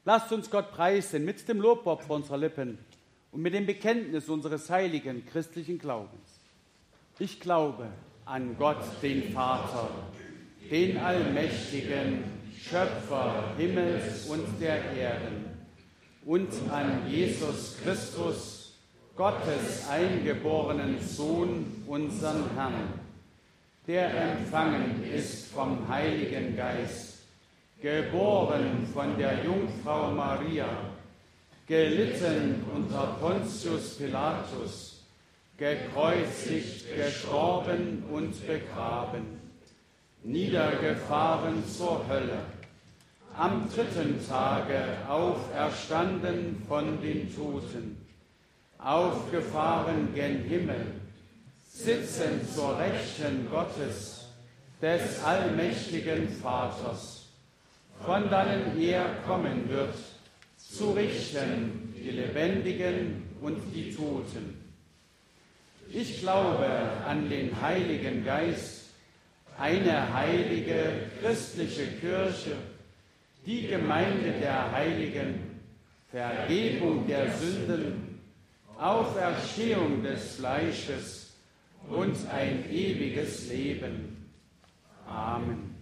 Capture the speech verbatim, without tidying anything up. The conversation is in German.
Lasst uns Gott preisen mit dem Lobopfer unserer Lippen und mit dem Bekenntnis unseres heiligen christlichen Glaubens. Ich glaube an Gott, den Vater, den Allmächtigen, Schöpfer Himmels und der Erden, und an Jesus Christus, Gottes eingeborenen Sohn, unseren Herrn, der empfangen ist vom Heiligen Geist, geboren von der Jungfrau Maria, gelitten unter Pontius Pilatus, gekreuzigt, gestorben und begraben, niedergefahren zur Hölle, am dritten Tage auferstanden von den Toten, aufgefahren gen Himmel, sitzen zur Rechten Gottes, des allmächtigen Vaters, von dannen er kommen wird, zu richten die Lebendigen und die Toten. Ich glaube an den Heiligen Geist, eine heilige christliche Kirche, die Gemeinde der Heiligen, Vergebung der Sünden, Auferstehung des Fleisches und ein ewiges Leben. Amen.